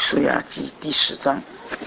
书亚记第10章。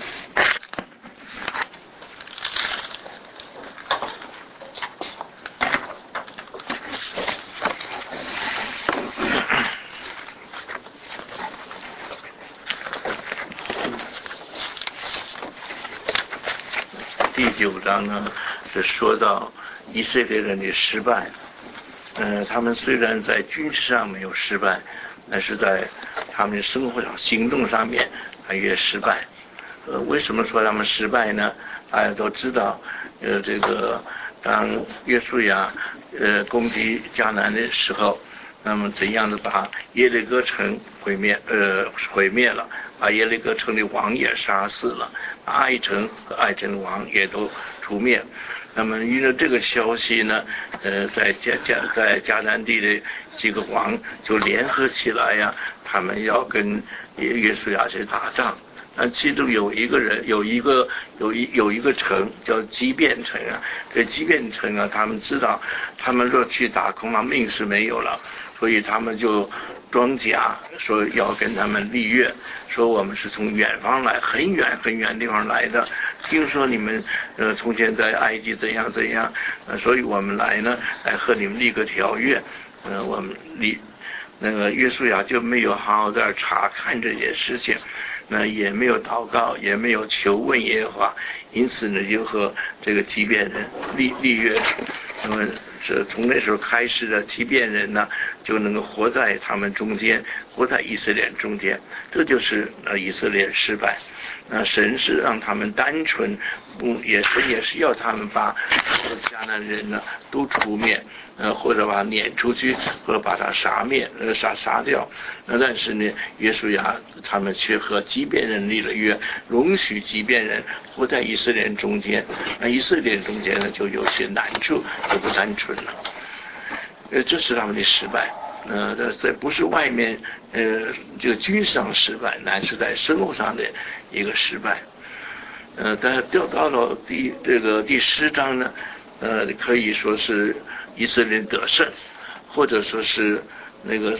第9章呢，是说到以色列人的失败。他们虽然在军事上没有失败，但是在他们的生活上、行动上面也失败。为什么说他们失败呢？大家都知道，这个当约书亚攻击迦南的时候，那么怎样的把耶利哥城毁灭了，把耶利哥城的王也杀死了，爱城和爱城的王也都除灭。那么因为这个消息呢，在迦南地的几个王就联合起来呀，他们要跟约书亚去打仗。其中有一个人，有一个城叫基遍城啊。这基遍城啊，他们知道，他们若去打，恐怕命是没有了，所以他们就装假，说要跟他们立约，说我们是从远方来，很远很远地方来的。听说你们从前在埃及怎样怎样，所以我们来呢，来和你们立个条约。我们那个约书亚就没有好好在查看这些事情。也没有祷告，也没有求问耶和华，因此呢，就和这个基遍人立约。那么这从那时候开始的基遍人呢，就能够活在他们中间，活在以色列中间。这就是以色列失败。神是让他们单纯，也是要他们把迦南人呢都除灭，或者把他撵出去，或者把他杀掉。但是呢，约书亚他们却和基遍人立了约，容许基遍人活在以色列中间。以色列中间呢，就有些难处，就不单纯了。这是他们的失败。这不是外面这个军事上失败，乃是在生活上的一个失败。但到了第10章呢，可以说是以色列得胜，或者说是那个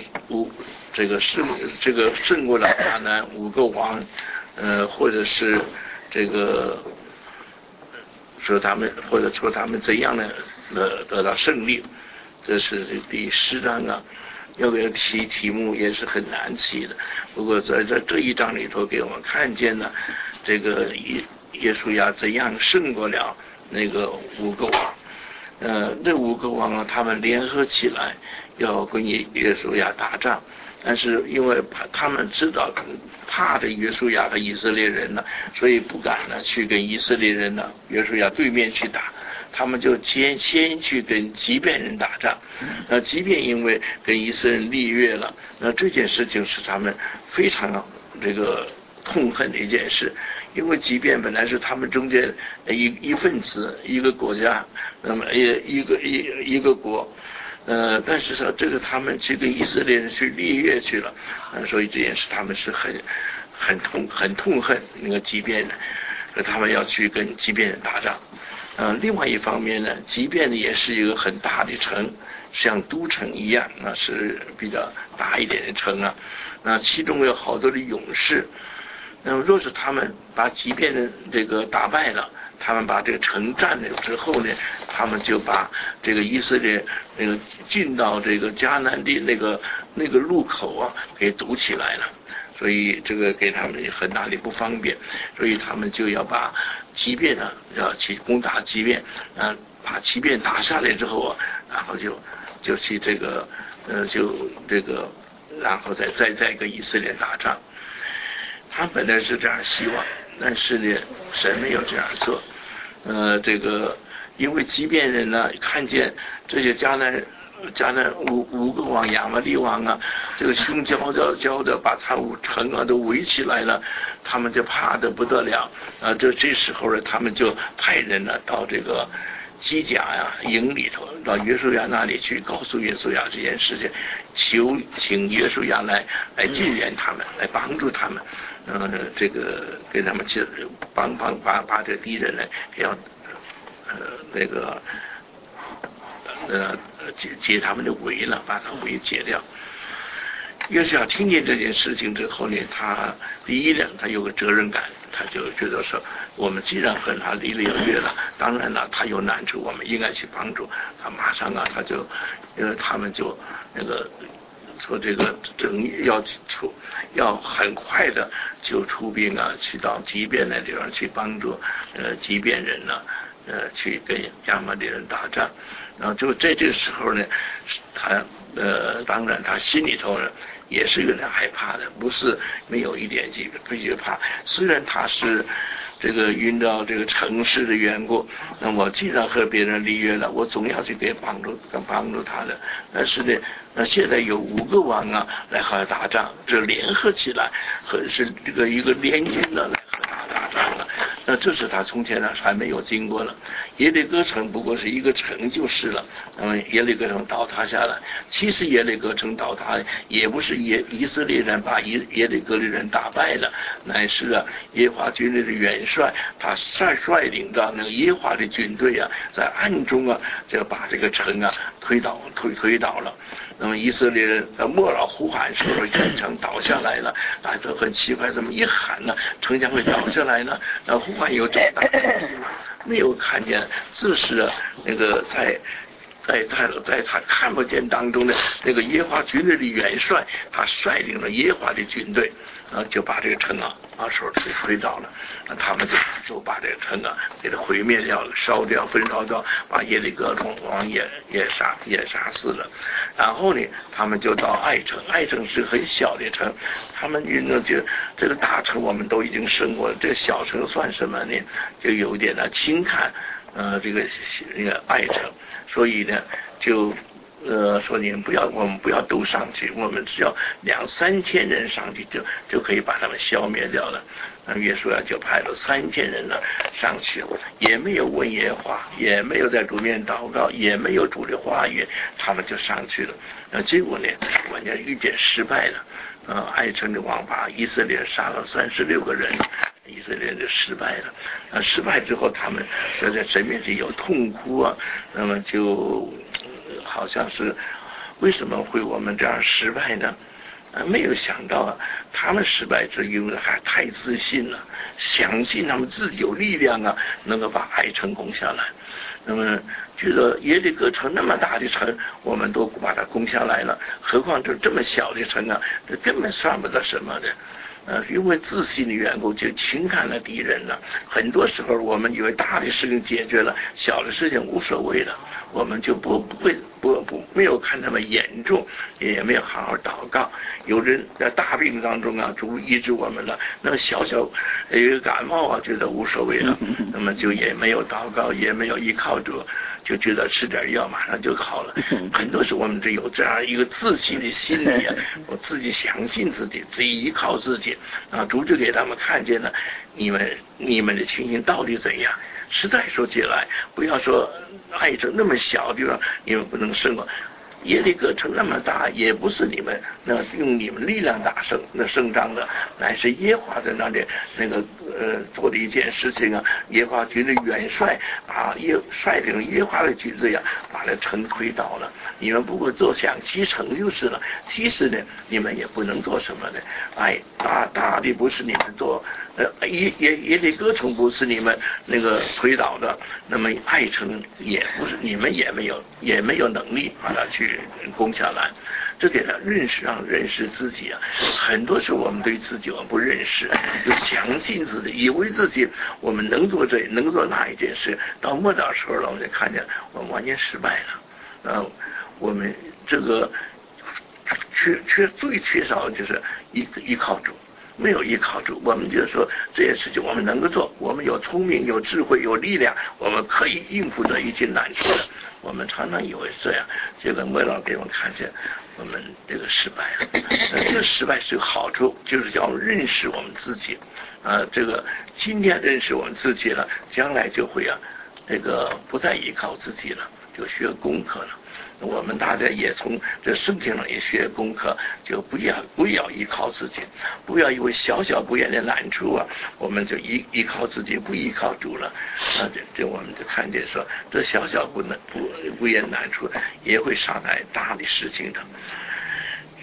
胜过了迦南5个王，或者是这个说他们怎样的得到胜利。这是第10章啊。要给题目也是很难起的，不过在这一章里头给我们看见了这个耶稣亚怎样胜过了那个5个王。这5个王啊，他们联合起来要跟耶稣亚打仗，但是因为他们知道怕着约书亚和以色列人呢，所以不敢呢去跟以色列人呢约书亚对面去打。他们就先去跟基遍人打仗。即便因为跟以色列人立约了，这件事情是他们非常这个痛恨的一件事，因为即便本来是他们中间一份子，一个国家，那么一个国，但是说这个他们去跟以色列人去立约去了，所以这件事他们是很痛恨那个基遍人，他们要去跟基遍人打仗。另外一方面呢，即便也是一个很大的城，像都城一样，是比较大一点的城啊。其中有好多的勇士。那么若是他们把即便的这个打败了，他们把这个城占了之后呢，他们就把这个以色列那个进到这个迦南地那个路口啊给堵起来了。所以这个给他们很大的不方便，所以他们就要把基遍呢要去攻打基遍，把基遍打下来之后啊，然后就去然后再跟以色列打仗。他本来是这样希望，但是呢，神没有这样做。因为基遍人呢看见这些迦南5个王亚玛力王啊，这个凶交的把他城啊都围起来了，他们就怕得不得了。这时候呢，他们就派人呢到这个基甲呀营里头，到约书亚那里去，告诉约书亚这件事情，请约书亚来救援他们，来帮助他们，这个给他们去把这个敌人呢要解他们的围了，把他围解掉。 约书亚听见这件事情之后呢，他第一呢，他有个责任感，他就觉得说，我们既然和他离了有约了，当然了，他有难处，我们应该去帮助他。马上啊，他们就说这个要很快的就出兵啊，去到基遍那地方去帮助基遍人呢，去跟亚玛力人打仗。然后就在这个时候呢，他当然他心里头呢也是有点害怕的，不是没有一点不惧怕。虽然他是这个遇到这个城市的缘故，那么既然和别人立约了，我总要去给帮助他的。但是呢，那现在有5个王啊来和他打仗，这联合起来和是这个一个联军呢来和他打仗了。那这是他从前呢还没有经过了。耶利哥城不过是一个城就是了，那么耶利哥城倒塌下来，其实耶利哥城倒塌也不是以色列人把耶利哥的人打败了，乃是耶和华军队的元帅他率领着那个耶和华的军队啊，在暗中啊就把这个城啊推倒了。那么以色列人莫老呼喊时候，城倒下来了，大家都很奇怪，怎么一喊呢，城墙会倒下来呢？那呼唤有这么大，没有看见，这是那个在他看不见当中的那个耶和华军队的元帅，他率领了耶和华的军队，就把这个城手推倒了，他们就把这个城给它毁灭掉了，烧掉，焚烧掉，把耶利哥王也杀死了。然后呢，他们就到爱城，爱城是很小的城，他们就这个大城我们都已经胜过了，这个小城算什么呢？就有一点轻看这个爱城，所以呢就说我们不要都上去，我们只要2-3千人上去就可以把他们消灭掉了。约书亚就派了3000人呢上去，也没有问耶和华，也没有在主面祷告，也没有主的话语，他们就上去了。结果呢，完全遇见失败了。爱城的王把以色列杀了36个人，以色列就失败了。失败之后，他们就在神面前有痛哭啊，那么就好像是为什么会我们这样失败呢？没有想到他们失败是因为还太自信了，相信他们自己有力量能够把爱城攻下来。那么觉得耶利哥城那么大的城，我们都把它攻下来了，何况这么小的城这根本算不得什么的。因为自信的缘故，就轻看了敌人了。很多时候，我们以为大的事情解决了，小的事情无所谓了，我们就没有看那么严重，也没有好好祷告。有人在大病当中主医治我们了，那么小一个感冒觉得无所谓了，那么就也没有祷告，也没有依靠主，就觉得吃点药马上就好了。很多时候我们就有这样一个自信的心理我自己相信自己依靠自己。主就给他们看见了你们的情形到底怎样。实在说起来，不要说爱城那么小的地方你们不能胜过，耶利哥城那么大，也不是你们用你们力量打胜仗的，乃是耶和华在那里做的一件事情耶和华军的元帅率领耶和华的军队把那城推倒了。你们不过坐享其成就是了，其实呢你们也不能做什么的。大的不是你们做，耶利哥城不是你们推倒的，那么爱城也不是你们也没有能力把它去攻下来。这给他让认识自己很多时候我们对自己我们不认识，就相信自己，以为自己我们能做那一件事，到末了时候了，我们就看见我们完全失败了。我们这个最缺少的就是依靠主，没有依靠主，我们就说这些事情我们能够做，我们有聪明有智慧有力量，我们可以应付这一切难处的。我们常常以为这样，结果末了给我们看见我们这个失败了。这个失败是有好处，就是叫我们认识我们自己。这个今天认识我们自己了，将来就会不再依靠自己了，就学功课了。我们大家也从这圣经上也学功课，就不要依靠自己，不要因为小不言的难处我们就依靠自己，不依靠主了。这我们就看见说，这小不言难处也会伤害大的事情的。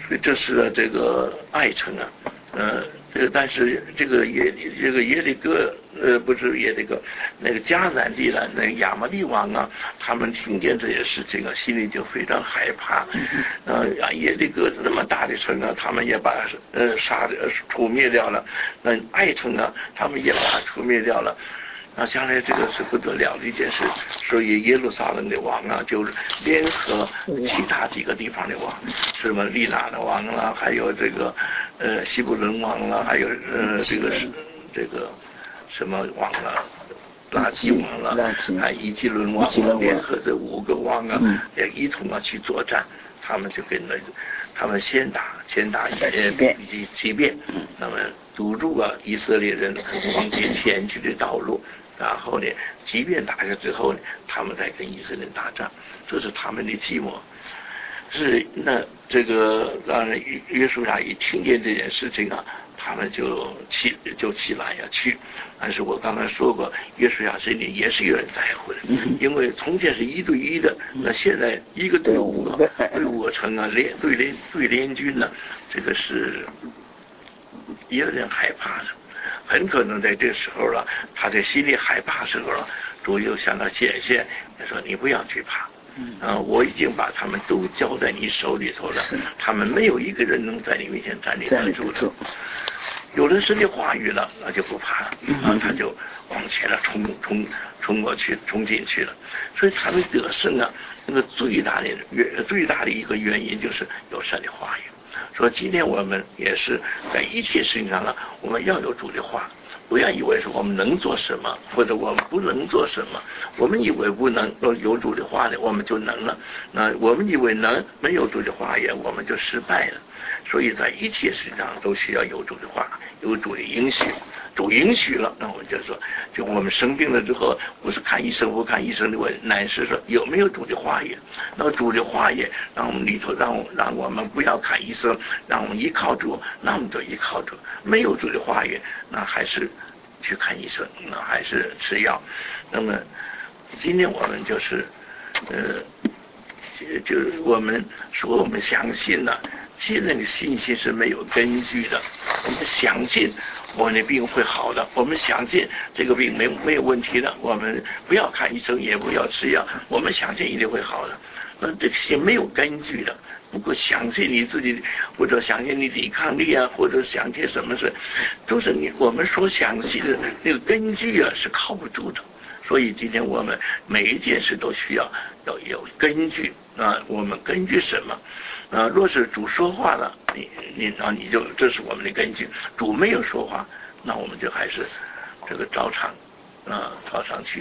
所以这是这个爱城啊，但是这个耶利哥不是耶利哥，那个迦南地的那个亚摩利王啊，他们听见这些事情啊，心里就非常害怕。耶利哥那么大的城啊，他们也把除灭掉了。那爱城啊，他们也把它除灭掉了。那将来这个是不得了的一件事，所以耶路撒冷的王啊，就联合其他几个地方的王，什么利拿的王啦，还有这个希伯伦王啦，还有这个什么王啦，拉基王啦，还以基伦王啦，联合这5个王啊，也一同啊去作战。他们就跟他们先打几遍，那么堵住了以色列人往前去的道路。然后呢，即便打下之后呢，他们再跟以色列人打仗，这是他们的计谋。是那这个让约书亚一听见这件事情啊，他们就起来要去。但是我刚才说过，约书亚心里也是有人在乎的，因为从前是1对1的，那现在一个队伍啊，队伍成啊对联军呢，这个是也有人害怕的。很可能在这时候了，他在心里害怕时候了，主又向他显现，他说你不要惧怕，我已经把他们都交在你手里头了，他们没有一个人能在你面前站立得住的。有了神的话语了，那就不怕了，他就往前了冲过去，冲进去了。所以他们得胜啊，那个最大的一个原因就是有神的话语。说今天我们也是在一切事情上了，我们要有主的话，不要以为说我们能做什么，或者我们不能做什么。我们以为不能有主的话呢，我们就能了；那我们以为能没有主的话也，我们就失败了。所以在一切事情上都需要有主的话，有主的允许。主允许了，那我们就说，就我们生病了之后，不是看医生不看医生的问题，乃是说有没有主的话语。那么主的话语让我们里头让我们不要看医生，让我们依靠主，那我们就依靠主。没有主的话语，那还是去看医生，那还是吃药。那么今天我们就是就是我们说我们相信了，其实那个信心是没有根据的。我们相信我们的病会好的，我们相信这个病没有问题的，我们不要看医生，也不要吃药，我们相信一定会好的。这些没有根据的，不过相信你自己，或者相信你抵抗力啊，或者相信什么事，都是我们所相信的那个根据啊，是靠不住的。所以今天我们每一件事都需要有根据啊，我们根据什么？若是主说话了，你就这是我们的根据；主没有说话，那我们就还是这个照常去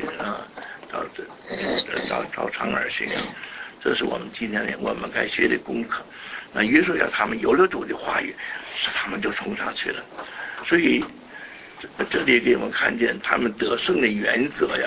照常而行。这是我们今天我们该学的功课。那约书亚他们有了主的话语，是他们就冲上去了。所以这里给我们看见他们得胜的原则呀，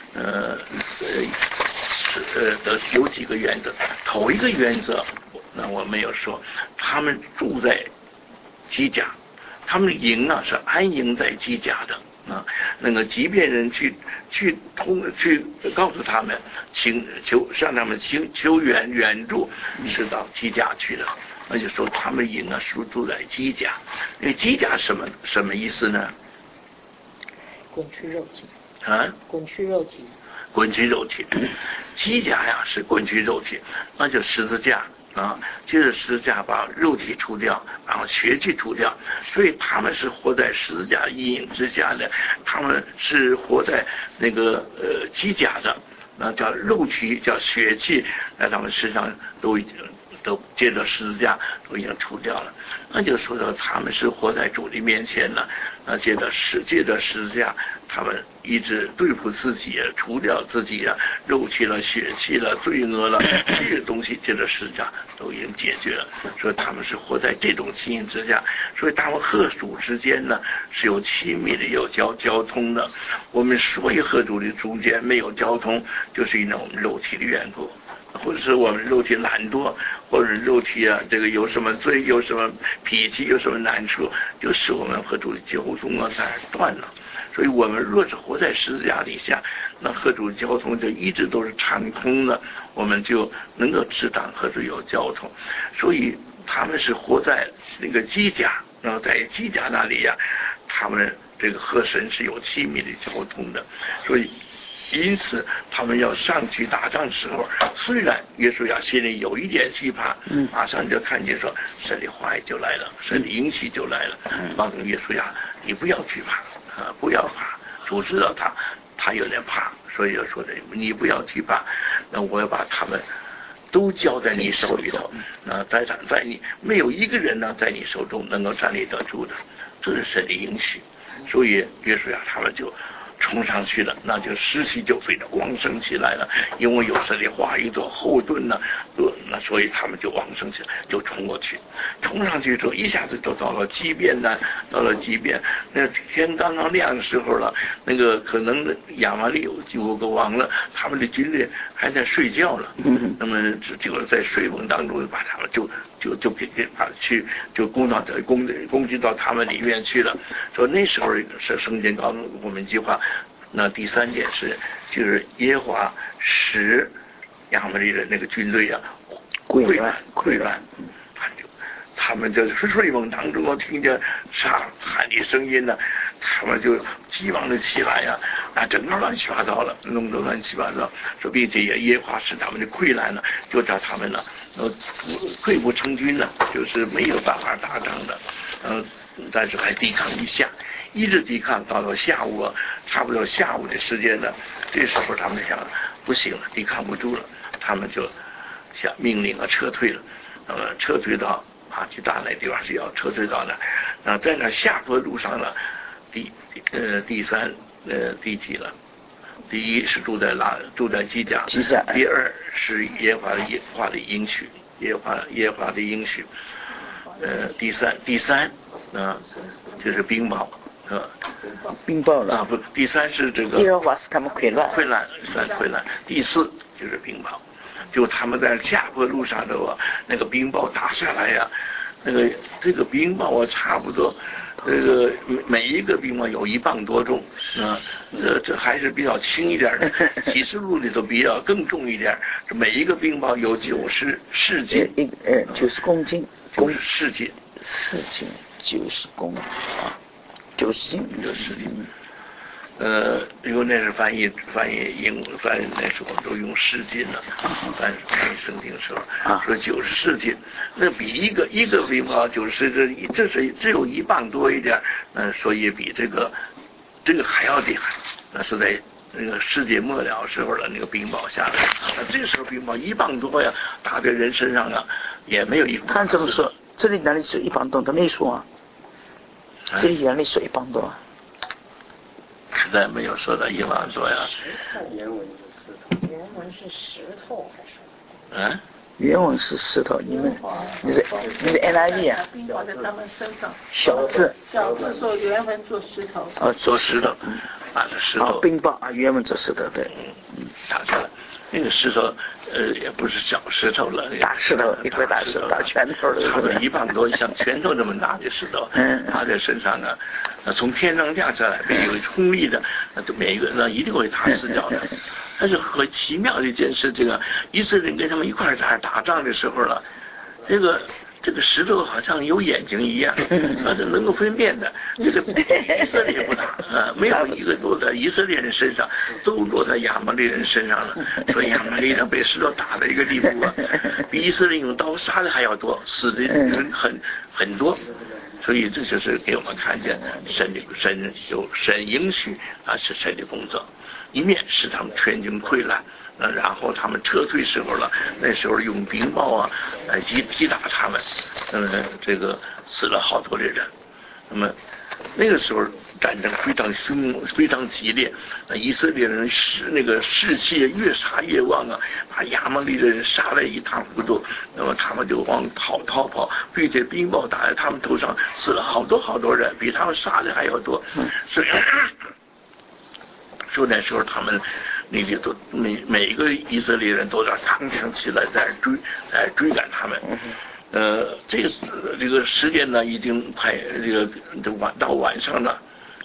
有几个原则。头一个原则，那我没有说，他们住在基甲，他们的营啊是安营在基甲的。那个即便人去告诉他们，向他们求援助，是到基甲去了。那就说他们营啊是住在基甲。那个基甲什么意思呢？ 滚去肉体滚去肉体，基甲呀是滚去肉体，那就十字架啊，就是十字架把肉体除掉，然后血气除掉，所以他们是活在十字架阴影之下的，他们是活在那个基甲的，那叫肉体叫血气，在他们身上都借着十字架都已经除掉了，那就说到他们是活在主的面前呢。借着十字架，他们一直对付自己，除掉自己啊肉体了、血气了、罪恶了，这些东西借着十字架都已经解决了。所以他们是活在这种情形之下，所以他们和主之间呢是有亲密的、有交通的。我们所以和主的中间没有交通，就是因为我们肉体的缘故。或者是我们肉体懒惰，或者肉体啊，这个有什么罪，有什么脾气，有什么难处，就使我们和主的交通啊在断了。 所以我们若是活在十字架底下，那和主交通就一直都是畅通的，我们就能够知道和主有交通。所以他们是活在那个基甲，然后在基甲那里呀，他们这个和神是有亲密的交通的，所以因此他们要上去打仗的时候，虽然约书亚心里有一点惧怕，马上就看见说神的话语就来了，神的应许就来了，告诉约书亚你不要惧怕啊，不要怕，主知道他有点怕，所以要说的你不要惧怕，那我要把他们都交在你手里头，在你没有一个人呢在你手中能够站立得住的，这是神的应许。所以约书亚他们就冲上去了，那就士气就非常旺盛起来了，因为有神的话语做后盾呢，那所以他们就旺盛起来，就冲过去，冲上去之后一下子就到了基遍呢，到了基遍，那天刚刚亮的时候了，那个可能亚玛力有个王了，他们的军队还在睡觉了，那么就在睡梦当中把他们就给把去就攻击到他们里面去了。说那时候是圣经告诉我们一句话，那第三件事就是耶和华使亚玛力的那个军队啊溃乱，他们就是睡梦当中听见喊的声音呢，他们就急忙的起来呀，整个乱七八糟了，弄得乱七八糟，说并且也耶和华使他们的溃烂了，就叫他们呢溃不成军了，就是没有办法打仗的，但是还抵抗一下，一直抵抗到了下午差不多下午的时间呢，这时候他们想不行了，抵抗不住了，他们就下命令撤退了，撤退到马其大那地方是要撤退到的，在那下坡路上呢，第几了？第一是住在基甲，第二是耶和华的应许，耶和华的应许，第三就是冰雹， 冰雹了不，第三是这个耶和华使他们溃烂， 第四就是冰雹，就他们在下坡路上的那个冰雹打下来呀，这个冰雹差不多。每一个冰雹有1磅多重，这还是比较轻一点的，几十路里头比较更重一点。每一个冰雹有90世斤 ，90公斤 ，90世斤 ，90公啊，90斤 ，90斤。因为那是翻译那时候都用世斤了，翻译圣经的时候说90世斤，那比一个冰雹90，这是只有1磅多一点，所以比这个还要厉害，那是在那个世界末了时候的那个冰雹下来，那这时候冰雹1磅多呀，打在人身上啊，也没有一。 看这么说，这里哪里是1磅多？他没说啊，这里原来是1磅多啊。 实在没有说到1磅多呀。 原文是石头还是？ 原文是石头，你是 NIV 啊？ 冰雹在他们身上。 小字说原文做石头。 做石头，是石头。 冰雹原文做石头，对。 打出来，那个石头也不是小石头了， 大石头，一块大石头，大拳头的。 差不多1磅多，像拳头这么大的石头，他在身上呢，从天上降下来，没有冲力的，每一个人一定会打死掉的。但是很奇妙的一件事，这个以色列人跟他们一块打仗的时候了，这个石头好像有眼睛一样，它是能够分辨的。这个以色列不打没有一个落在以色列人身上，都落在亚玛力人身上了。所以亚玛力人被石头打的一个地步啊，比以色列用刀杀的还要多，死的人很多。所以这就是给我们看见神应许是神的工作，一面使他们全军溃烂。然后他们撤退时候了，那时候用冰雹来击打他们，这个死了好多的人。那么那个时候战争非常激烈，以色列人士气越杀越旺啊，把亚玛力的人杀得一塌糊涂。那么他们就往逃跑，并且冰雹打在他们头上，死了好多人，比他们杀的还要多。所以那时候他们那里都每一个以色列人都要扛枪起来在追赶他们。这个时间呢已经到晚上了，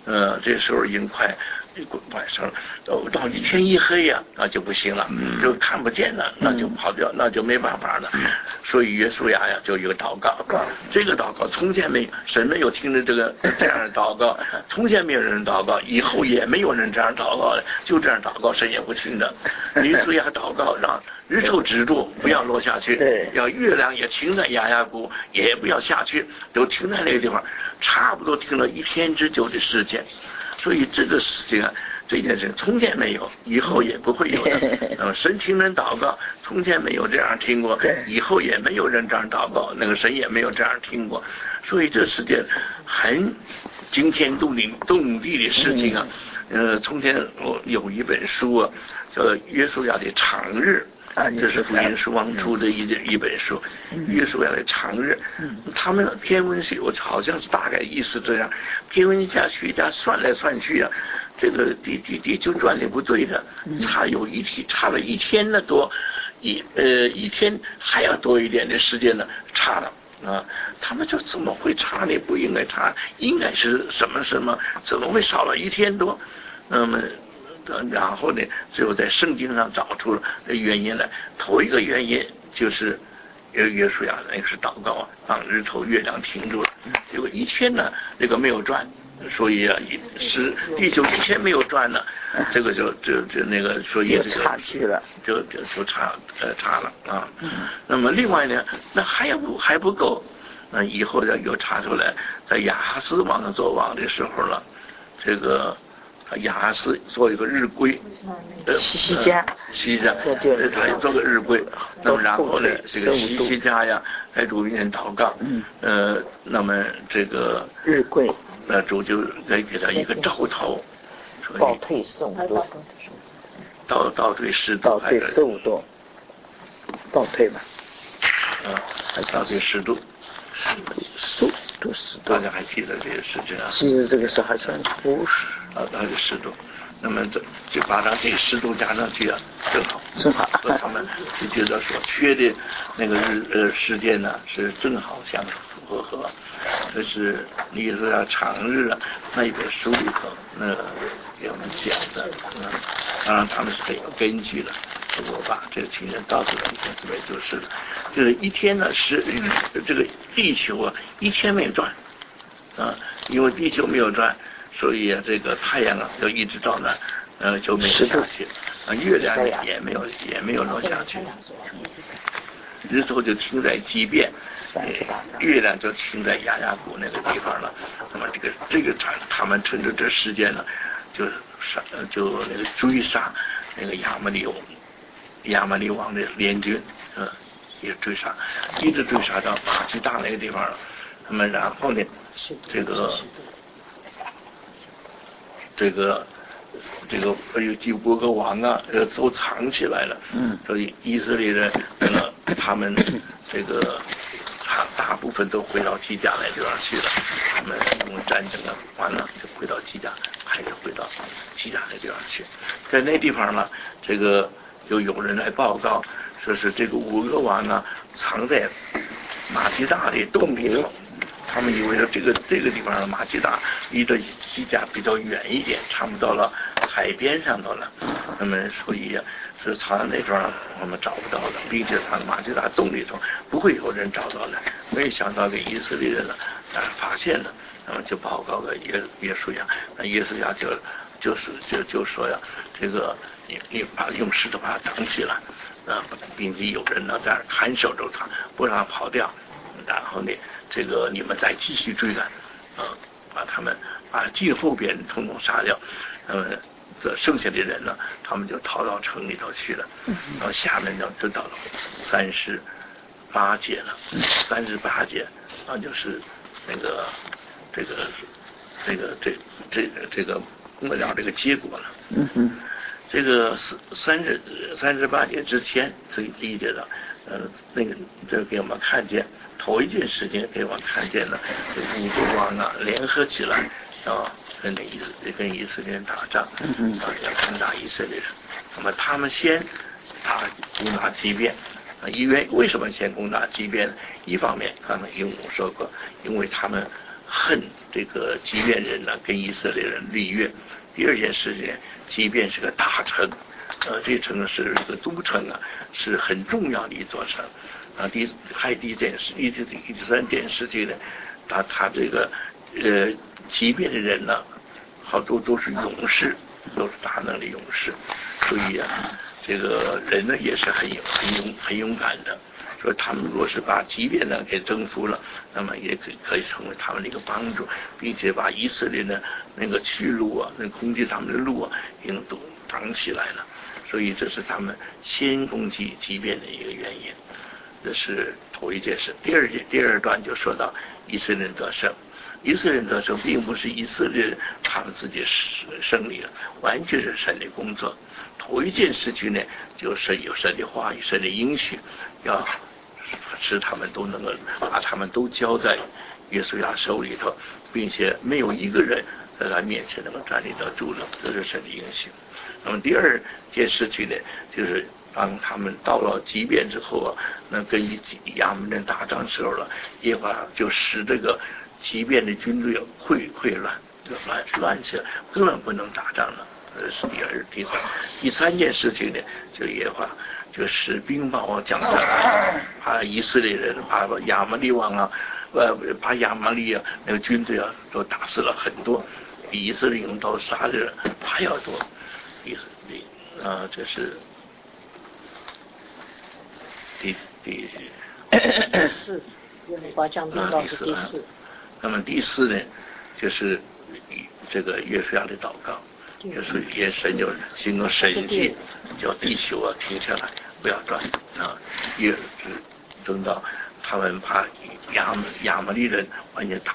这时候已经快晚上了，到一天一黑呀，那就不行了，就看不见了，那就跑掉，那就没办法了。所以约书亚呀，就有祷告，这个祷告从前神没有听着这样的祷告，从前没有人祷告，以后也没有人这样祷告的，就这样祷告，神也不听的。约书亚祷告让日头止住，不要落下去，要月亮也停在亚亚谷，也不要下去，都停在那个地方，差不多停了1天之久的时间。所以这个事情啊，这件事从前没有，以后也不会有的。神听人祷告，从前没有这样听过，以后也没有人这样祷告，那个神也没有这样听过。所以这是件很惊天动地的事情啊。从前我有一本书啊，叫《约书亚的长日》。这是福音书王出的一本书，约书亚的长日。他们天文学，我好像是大概意思这样，天文学家算来算去啊，这个地球转的不对的，差了1天的多，一天还要多一点的时间呢，差了啊。他们就怎么会差呢？不应该差，应该是什么，怎么会少了1天多？那么。然后呢，最后在圣经上找出了原因来。头一个原因就是约书亚那个是祷告啊，日头月亮停住了，结果1天呢这个没有转，所以啊地球1天没有转呢，这个就那个所以这个差距了， 就差了啊。那么另外呢，那还不够，那以后又查出来，在亚哈斯王做王的时候了，这个。亚哈斯做一个日规， 西家， 他也做个日规。那么然后呢，这个西家呀，在主面前祷告，那么这个日规， 主就给他一个兆头， 倒退15度， 倒退10度， 倒退15度，倒退吧， 倒退10度。 10度， 大家还记得这个事情啊？ 记得这个事好像不是倒退10度，那么就把它这个10度加上去啊，正好，和他们就觉得所缺的那个时间呢是正好相符合。这是你说要长日啊，那一本书里头给我们讲的，当然他们是很有根据的。我把这个情人告诉了你，这边就是了，就是1天呢是这个地球啊1天没有转啊，因为地球没有转，所以这个太阳啊就一直到那就没有下去，月亮也没有落下去，日头就停在畸变，月亮就停在亚亚谷那个地方了。那么这个他们趁着这时间呢，就那个追杀那个亚摩利王的联军，也追杀，一直追杀到马基大那个地方了。那么然后呢，这个有几国个王啊，都藏起来了。所以以色列人他们这个大部分都回到基甲那地方去了。他们因为战争完了就回到基甲，还是回到基甲那地方去。在那地方呢，这个就有人来报告，说是这个5个王啊藏在马基大的洞里头。他们以为说这个地方的马基大离着基甲比较远一点，差不多到了海边上头了。那么所以是藏在那地方我们找不到的，并且藏马基大洞里头不会有人找到的。没想到给以色列人发现了，那么就报告给约书亚，那约书亚就说呀，这个你用石头把它挡起来，并且有人呢在那看守着他，不让他跑掉。然后呢，这个你们再继续追赶，把近后边统统杀掉，这剩下的人呢，他们就逃到城里头去了。然后下面呢就到了38节了，38节就是这个末了这个结果了。这个38节之前可以理解到，这给我们看见头一件事情给我们看见了，这5个王啊联合起来跟以色列人打仗，要攻打以色列人。那么他们先攻打基遍，因为为什么先攻打基遍呢？一方面刚才因为我说过，因为他们恨这个基遍人呢跟以色列人立约。第二件事情，基遍是个大城，这城是一个都城啊，是很重要的一座城。第一件事，第三件事情呢，他这个基遍的人呢，好多都是勇士，都是大能的勇士，所以啊，这个人呢也是很勇敢的。说他们若是把基遍呢给征服了，那么也可以成为他们的一个帮助，并且把以色列呢那个去路啊，那攻击他们的路啊，已经都挡起来了。所以这是他们先攻击基遍的一个原因。这是头一件事。第二段就说到以色列人得胜。以色列人得胜并不是以色列人他们自己胜利了，完全是神的工作。头一件事情呢，就是有神的话语、神的应许，要使他们都能够把他们都交在约书亚手里头，并且没有一个人在他面前能够站立得住了，这是神的应许。那么第二件事情呢，就是当他们到了基遍之后啊，那跟亚捫人打仗时候了，耶和华就使这个基遍的军队溃乱起来，根本不能打仗了。这是第三件事情呢，就耶和华就使冰雹啊降下来，把以色列人把亚捫利王啊，把亚捫利啊那个军队啊都打死了很多，比以色列用刀杀的人还要多。这是第四，耶和华降冰雹是第四。 那么第四呢，就是这个约书亚的祷告，就是也神就行个神迹，叫地球啊停下来，不要转啊，等到他们把亚捫利人完全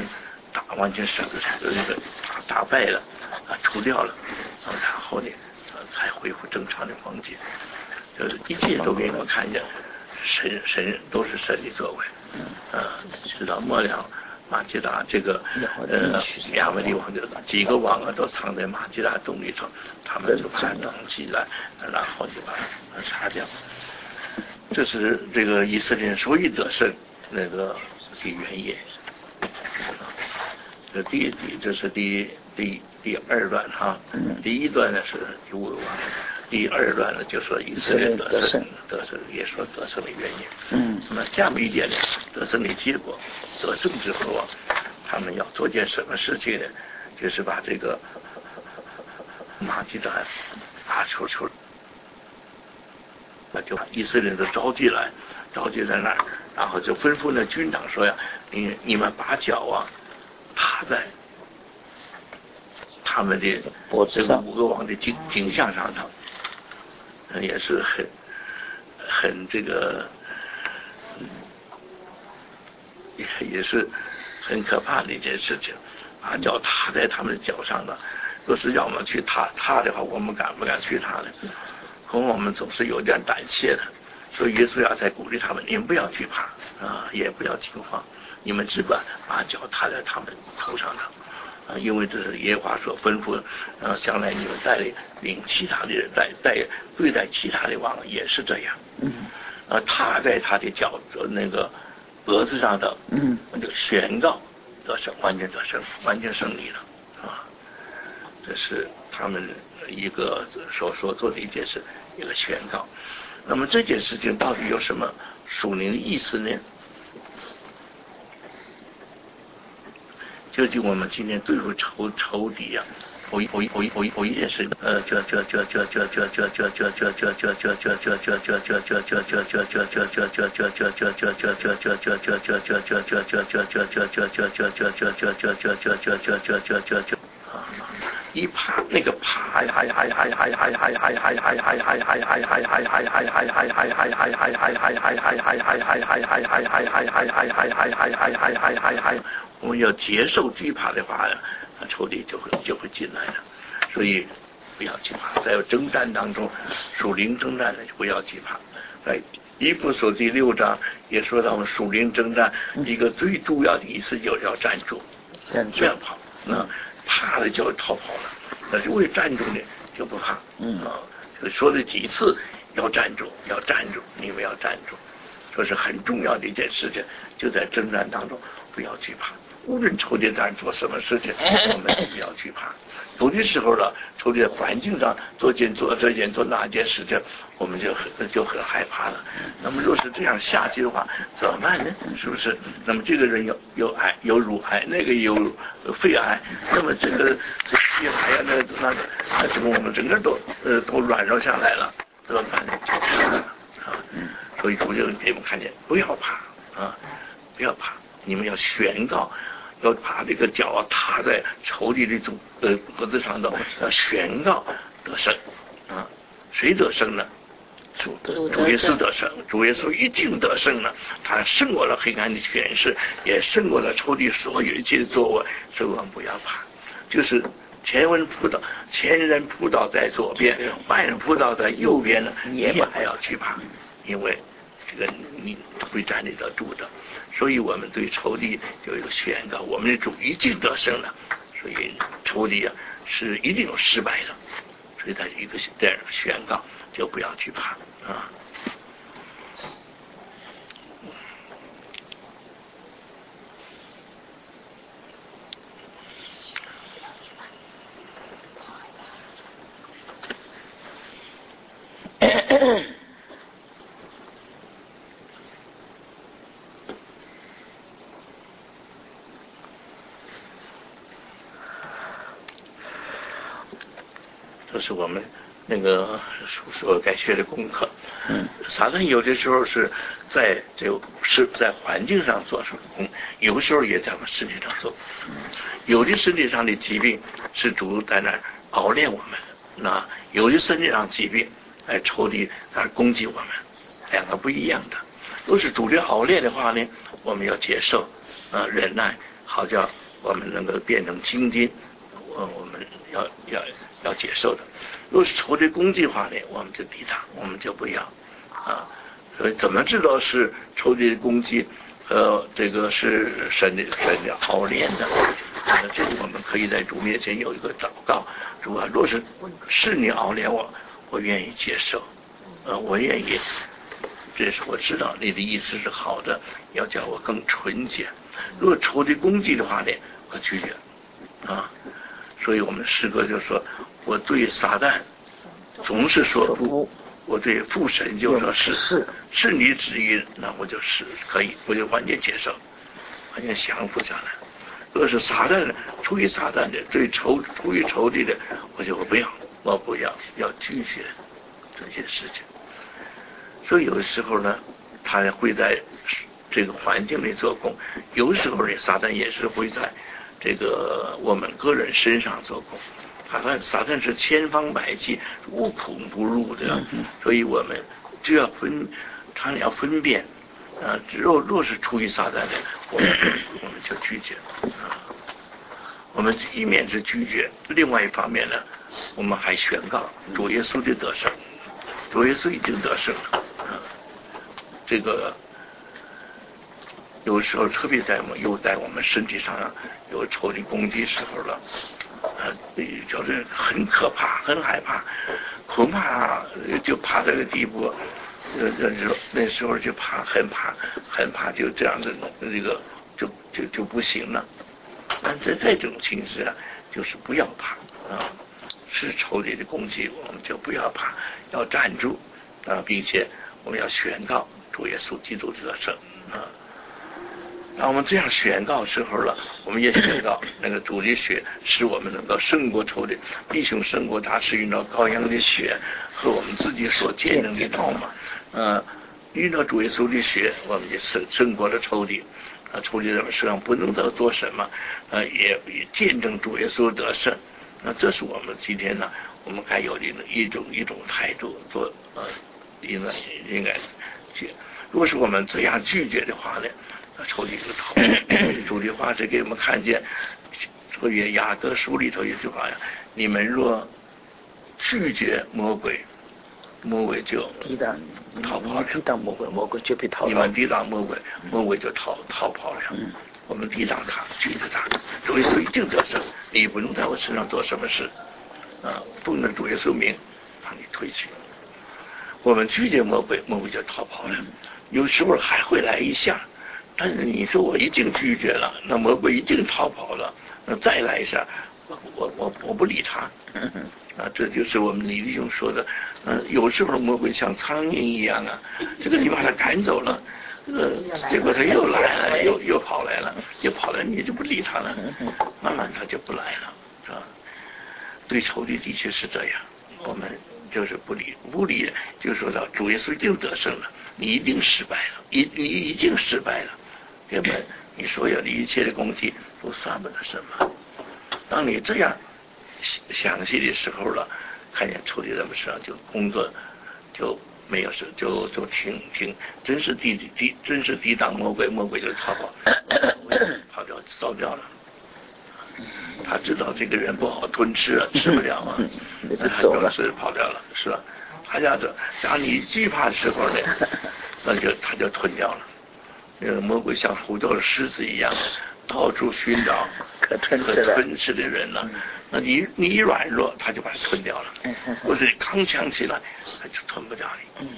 打败了啊，除掉了，然后呢才恢复正常的光景。就是一切都给我们看见，神都是神的作为，直到末了，马基达这个亚捫利王的几个王啊都藏在马基达洞里头，他们就把它弄起来，然后就把它杀掉。这是这个以色列人所以得胜那个的原因。这是第二段哈，第一段呢是第五个王，第二段呢就说以色列得胜，也说得胜的原因。那么下面一点呢，得胜的结果，得胜之后啊，他们要做件什么事情呢？就是把这个马基达打出，那就把以色列人都召集在那儿，然后就吩咐那军长说呀，你们把脚啊踏在他们的这个五个王的颈项上头，也是很这个，也是很可怕的一件事情。把脚踏在他们的脚上了，若是要我们去踏的话，我们敢不敢去踏呢？可我们总是有点胆怯的，所以耶稣要在鼓励他们，你们不要惧怕啊，也不要惊慌，你们只管把脚踏在他们头上头。因为这是耶和华所吩咐，将来你们带领其他的人对待其他的王也是这样。踏在他的脚那个脖子上的，就宣告得胜，完全得胜，完全胜利了啊！这是他们一个所做的一件事，一个宣告。那么这件事情到底有什么属灵的意思呢？究竟我们今天对付仇敌啊，我一件事，一爬那个爬呀，我们要接受惧怕的话，仇敌就会进来的。所以不要惧怕，在征战当中，属灵征战的不要惧怕。在以弗所第6章也说到，属灵征战一个最主要的意思就是要站住，不要跑。怕了就逃跑了，但是为站住呢就不怕。就说了几次要站住，你们要站住，这是很重要的一件事情。就在征战当中不要惧怕， 无论仇敌在做什么事情，我们都不要惧怕。有的时候呢，仇敌在环境上做这件做那件事情，我们就很害怕了。那么若是这样下去的话，怎么办呢？是不是？那么这个人有癌，有乳癌，那个有肺癌，那么这肺癌呀，那这个我们整个都软弱下来了，怎么办呢？所以主就给我们看见，不要怕啊，不要怕，你们要宣告。要把这个脚踏在仇敌的脖子上头，要宣告得胜啊！谁得胜呢？主耶稣得胜，主耶稣一定得胜了，他胜过了黑暗的权势，也胜过了仇敌所有一切的作为，所以我们不要怕，就是前人扑倒在左边，万人扑倒在右边呢，你也还要惧怕，因为这个你会站立得住的。所以我们对仇敌有一个宣告，我们的主一定得胜了，所以仇敌是一定有失败的，所以他一个这样的宣告，就不要惧怕啊。这是我们那个所该学的功课。撒旦有的时候是在环境上做出功，有的时候也在我们身体上做。有的身体上的疾病是主在那熬炼我们，那有的身体上疾病仇敌在攻击我们，两个不一样的。若是主的熬炼的话呢，我们要接受忍耐，好叫我们能够变成精进，我们要接受的。若是仇敌攻击的话呢，我们就抵挡，我们就不要啊。所以怎么知道是仇敌的攻击？这个是神的熬炼的。这个我们可以在主面前有一个祷告，主啊，若是你熬炼我愿意接受，我愿意。这是我知道你的意思是好的，要叫我更纯洁。如果仇敌攻击的话呢，我拒绝啊。所以我们诗歌就说，我对撒旦总是说不，我对父神就说是你旨意，那我就是可以，我就完全接受，完全降服下来。若是撒旦出于撒旦的，出于仇敌的，我不要拒绝这些事情。所以有的时候呢，他会在这个环境里做工，有的时候呢，撒旦也是会在这个我们个人身上做工。撒旦是千方百计无孔不入的，所以我们就要常要分辨若是出于撒旦的，我们就拒绝我们一面是拒绝，另外一方面呢，我们还宣告主耶稣的得胜，主耶稣已经得胜了。这个有时候特别在我们身体上有仇敌攻击时候了，就是很可怕，很害怕，恐怕就怕这个地步，那时候就很怕，就这样子这个就不行了。但在这种情势就是不要怕啊，是仇敌的攻击，我们就不要怕，要站住并且我们要宣告主耶稣基督得胜当我们这样宣告时候了，我们也宣告那个主的血使我们能够胜过仇敌，弟兄胜过他是运到羔羊的血和我们自己所见证的道嘛。运到主耶稣的血，我们就胜过了仇敌。仇敌在我们身上不能够做什么，也见证主耶稣得胜。这是我们今天呢，我们该有的一种态度做应该去。如果是我们这样拒绝的话呢，仇敌就逃。主的话是给我们看见，所以雅各书里头有句话呀：你们若拒绝魔鬼，魔鬼就逃跑了； 抵挡魔鬼，魔鬼就被逃跑。 你们抵挡魔鬼，魔鬼就逃跑了。我们抵挡他，拒绝他，主耶稣一定得胜。你不用在我身上做什么事，奉着主耶稣名把你推去。我们拒绝魔鬼，魔鬼就逃跑了。有时候还会来一下， 但是你说我已经拒绝了，那魔鬼已经逃跑了，那再来一下，我不理他。这就是我们李弟兄说的，有时候魔鬼像苍蝇一样啊，这个你把他赶走了，结果他又来了，又跑来了，你就不理他了，慢慢他就不来了，是吧？对仇敌的确是这样，我们就是不理，就说到主耶稣已经得胜了，你一定失败了，你已经失败了，根本你所有的一切的攻击都算不得什么。当你这样详细的时候了，看见仇敌在我们身上就工作就没有事，就停，真是抵挡魔鬼，魔鬼就逃掉烧掉了。他知道这个人不好吞吃啊，吃不了啊，他就是跑掉了，是吧？他要是当你惧怕的时候呢，他就吞掉了。那个魔鬼像呼叫的狮子一样，到处寻找可吞吃的人了。那你一软弱，他就把它吞掉了；或者刚强起来，他就吞不掉你。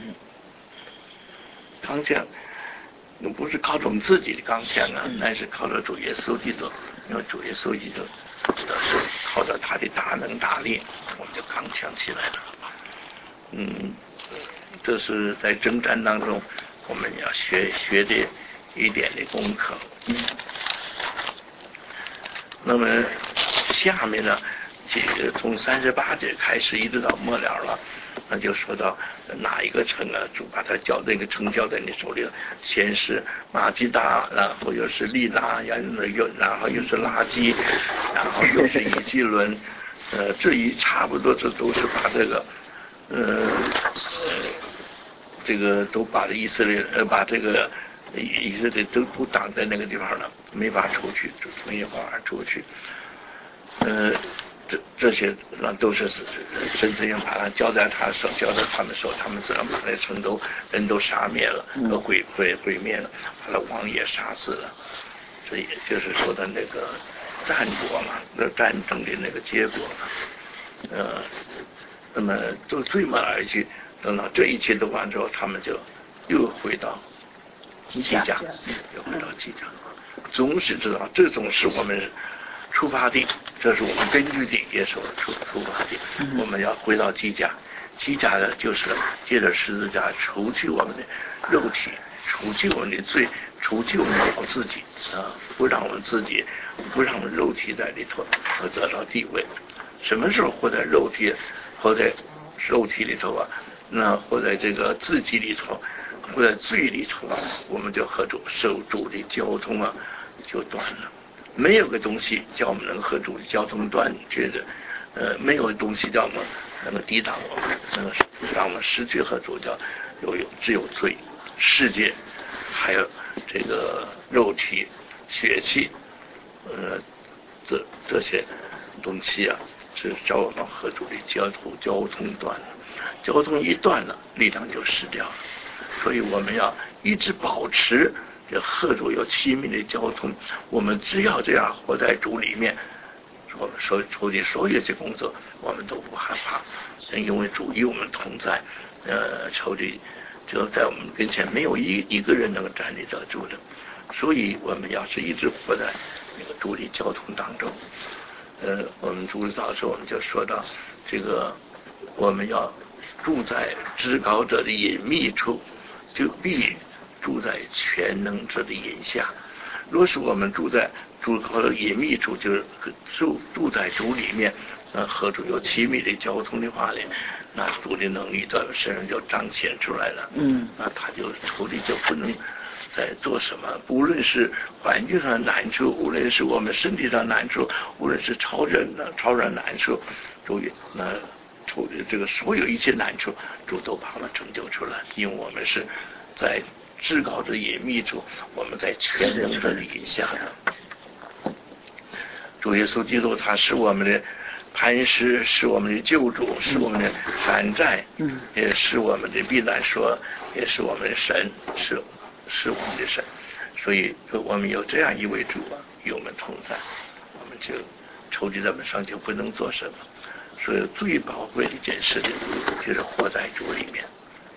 刚强，那不是靠着我们自己的刚强啊，那是靠着主耶稣基督。因为主耶稣基督是靠着他的大能大力，我们就刚强起来了。这是在征战当中我们要学的一点的功课。那么下面呢，这个从38节开始一直到末了了，那就说到哪一个城啊，主把他那个城交在你手里了。先是马基大，然后又是利达，然后又是拉基，然后又是以基伦。这一差不多，这都是把这个都把以色列把这个以色列都挡在那个地方了，没法出去，没法出去。这些都是神子用把它交在他手，交在他们手，他们自然把那城人都杀灭了，都毁灭了，把那王也杀死了。这也就是说的那个战果嘛，那战争的那个结果嘛。那么就追马而去，等到这一切都完之后，他们就又回到基甲，又回到基甲。总是知道，这总是我们出发地，这是我们根据地，也是我们出发地。我们要回到基甲，基甲呢就是借着十字架除去我们的肉体，除去我们的罪，除去我们自己不让我们肉体在里头得到地位。什么时候活在肉体里头啊？那活在这个自己里头，活在罪里头啊，我们就和受主的交通啊就断了。没有个东西叫我们能和主的交通断绝的，没有东西叫我们能够抵挡我们，让我们失去和主交只有罪、世界，还有这个肉体、血气，这些东西啊，是叫我们和主的交通断了。交通一断了，力量就失掉了。所以我们要一直保持这和主有亲密的交通。我们只要这样活在主里面，我们处理所有这工作，我们都不害怕，因为主与我们同在。仇敌就在我们跟前，没有一个人能够站立得住的。所以我们要是一直活在那个主的交通当中。我们主早时我们就说到这个，我们要住在至高者的隐秘处，就必住在全能者的荫下。若是我们住在至高的隐秘处，就是住在主里面，和主有亲密的交通的话呢，那主的能力在身上就彰显出来了。那他就仇敌就不能在做什么，无论是环境上的难处，无论是我们身体上的难处，无论是超人难处，主那处的这个所有一切难处，主都把我们拯救出来，因为我们是在至高的隐秘处，我们在全能者的荫下。主耶稣基督他是我们的磐石，是我们的救主，是我们的山寨，也是我们的避难所，也是我们的神，是我们的神。所以我们有这样一位主啊，与我们同在，我们就仇敌在我们上就不能做什么。所以最宝贵的一件事情就是活在主里面，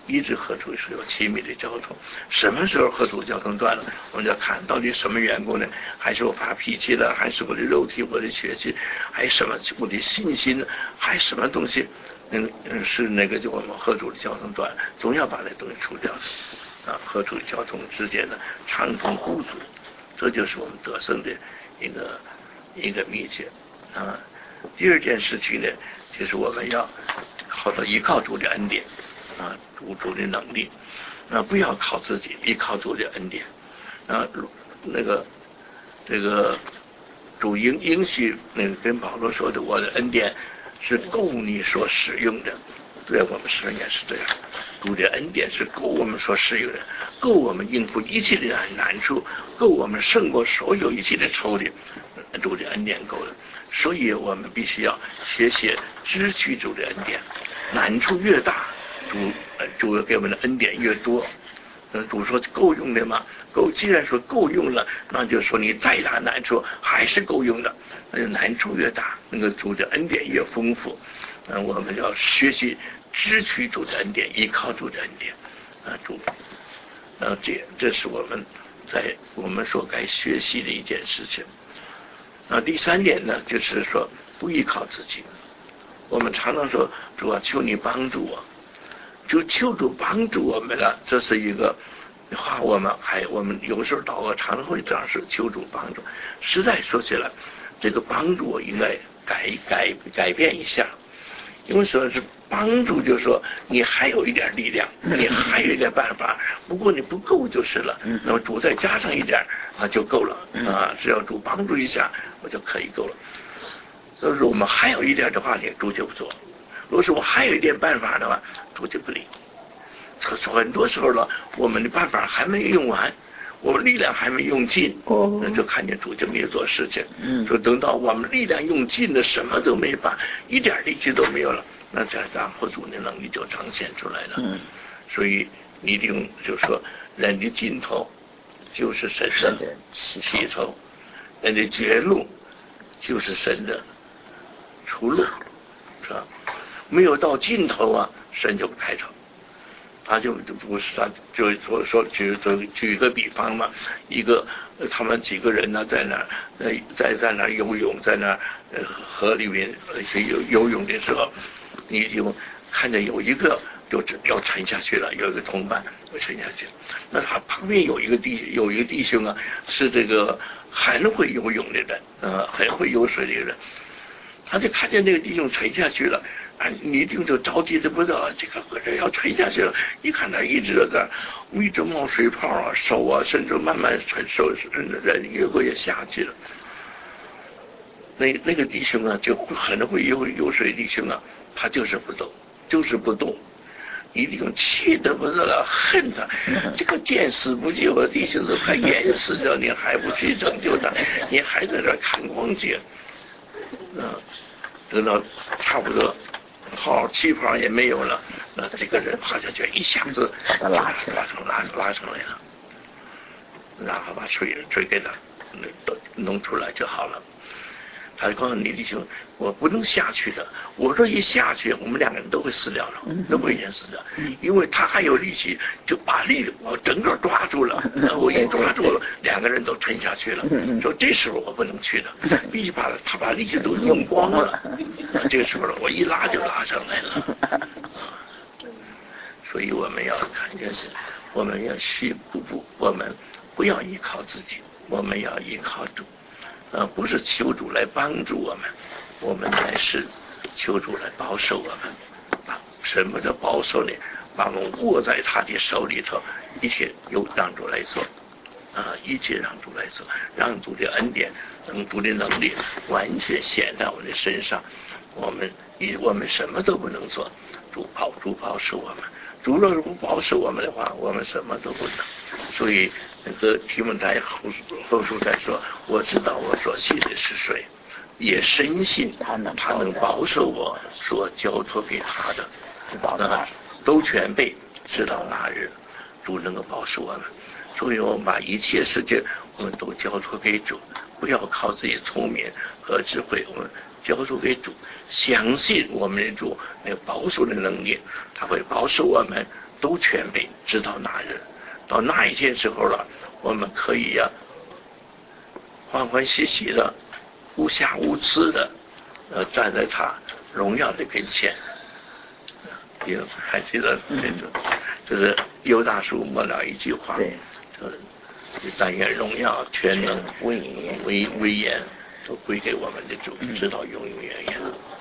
一直和主是有亲密的交通。什么时候和主交通断了，我们就看到底什么缘故呢？还是我发脾气了，还是我的肉体，我的血气，还什么我的信心呢？还什么东西？是那个就我们和主的交通断了，总要把那东西除掉啊。和主的交通之间的畅通无阻，这就是我们得胜的一个秘诀啊。第二件事情呢，就是我们要依靠主的恩典啊，主的能力啊，不要靠自己，依靠主的恩典啊。这个主应许跟保罗说的，我的恩典是够你所使用的。对我们实也是这样，主的恩典是够我们所使用的，够我们应付一切的难处，够我们胜过所有一切的仇敌，主的恩典够了。所以我们必须要学习支取主的恩典，难处越大，主给我们的恩典越多。主说够用的嘛，既然说够用了，那就说你再大难处还是够用的。难处越大，那个主的恩典越丰富。我们要学习支取主的恩典，依靠主的恩典主。这是我们所该学习的一件事情。第三点呢，就是说不依靠自己。我们常常说主啊，求你帮助我，就求主帮助我们了。这是一个话，我们有时候祷告常常会这样说，求主帮助。实在说起来，这个帮助我应该改变一下。因为说是帮助，就是说你还有一点力量，你还有一点办法，不过你不够就是了。那么主再加上一点就够了啊！只要主帮助一下，我就可以够了。所以说我们还有一点的话，主就不做；如果是我还有一点办法的话，主就不理。很多时候呢，我们的办法还没用完，我们力量还没用尽，那就看见主就没有做事情。说等到我们力量用尽了，什么都没办，一点力气都没有了，那然后主的能力就彰显出来了。所以一定就是说，人的尽头就是神的起头，人的绝路就是神的出路，是吧？没有到尽头神就不开头。他就不是他就说举个比方嘛，他们几个人呢在那游泳，在那河里面游泳的时候，你就看见有一个就要沉下去了，有一个同伴要沉下去，那他旁边有一个弟兄是这个很会游泳的人，很会游水的人，他就看见那个弟兄沉下去了。你一定就着急的不得了，这个人要沉下去了。一看他一直冒水泡手甚至慢慢手人越过越下去了。那个弟兄就很会游水弟兄他就是不动，一定气得不得了，恨他这个见死不救的弟兄都快淹死了，你还不去拯救他，你还在这看光景。等到差不多气泡也没有了，那这个人好像就一下子拉上来了，然后把水给他弄出来就好了。他就告诉你弟兄，我不能下去的。我说一下去，我们两个人都会死掉了，都会淹死的。因为他还有力气，就把我整个抓住了，我一抓住了，两个人都沉下去了。说这时候我不能去的，必须他把力气都用光了。这个时候我一拉就拉上来了。所以我们要看见是，我们要我们不要依靠自己，我们要依靠主。不是求主来帮助我们乃是求主来保守我们。什么叫保守呢？把我们握在他的手里头，一切由让主来做，一切让主来做，让主的恩典、主的能力完全显在我们的身上。我们什么都不能做，主保守我们。主若是不保守我们的话，我们什么都不能。所以那个提摩太后书在说，我知道我所信的是谁，也深信他能保守我所交托给他的，都全备，直到那日，主能够保守我们。所以我们把一切事情我们都交托给主，不要靠自己聪明和智慧，我们交托给主，相信我们的主那保守的能力，他会保守我们都全备，直到那日。到那一天时候了，我们可以欢欢喜喜的、无瑕无疵的，站在他荣耀的跟前。还记得就是犹大书末了一句话，但愿荣耀、全能、威严都归给我们的主，直到永永远远。